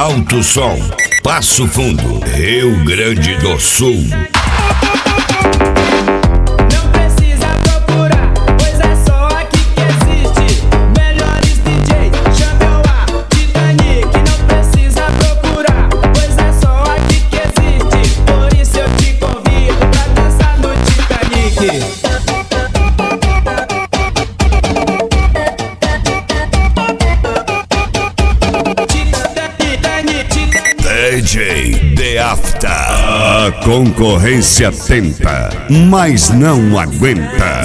Alto Som, Passo Fundo, Rio Grande do Sul. Não precisa procurar, pois é só aqui que existe. Melhores DJs, Champion A, Titanic. Não precisa procurar, pois é só aqui que existe. Por isso eu te convido pra dançar no Titanic. DJ The After. A concorrência tenta, mas não aguenta.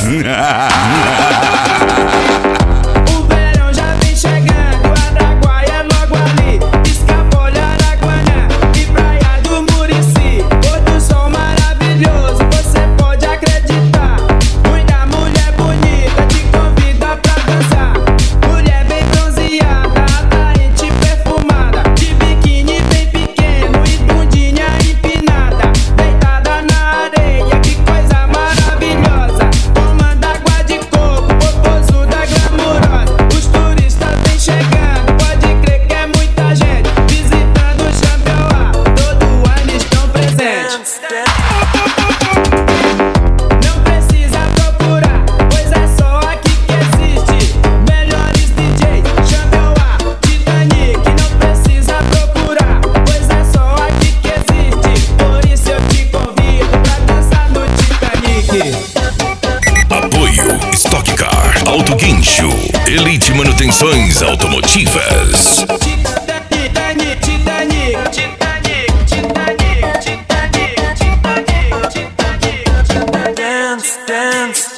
O verão já vem chegando, Araguaia é logo ali. Escapolha, Araguanã e Praia do Murici. Pôr do sol maravilhoso, você pode acreditar. Muita mulher bonita te convida pra dançar. Mulher bem bronzeada, atraente, perfumada, de biquíni bem pequeno e bundinha empinada. Deitada na areia, que coisa maravilhosa. Tomando água de coco, popozuda glamurosa. Os turistas vêm chegando, pode crer que é muita gente visitando o Champion A, todo ano estão presentes. Não precisa procurar, pois é só aqui que existe. Melhores DJs, Champion A, Titanic. Não precisa procurar, pois é só aqui que existe. Por isso eu te convido pra dançar no Titanic. Apoio Stock Car, Auto Guincho, Elite Manutenções Automotivas. Titanic, Titanic, Titanic, Titanic, Titanic, Titanic, Titanic, Titanic. Dance, dance.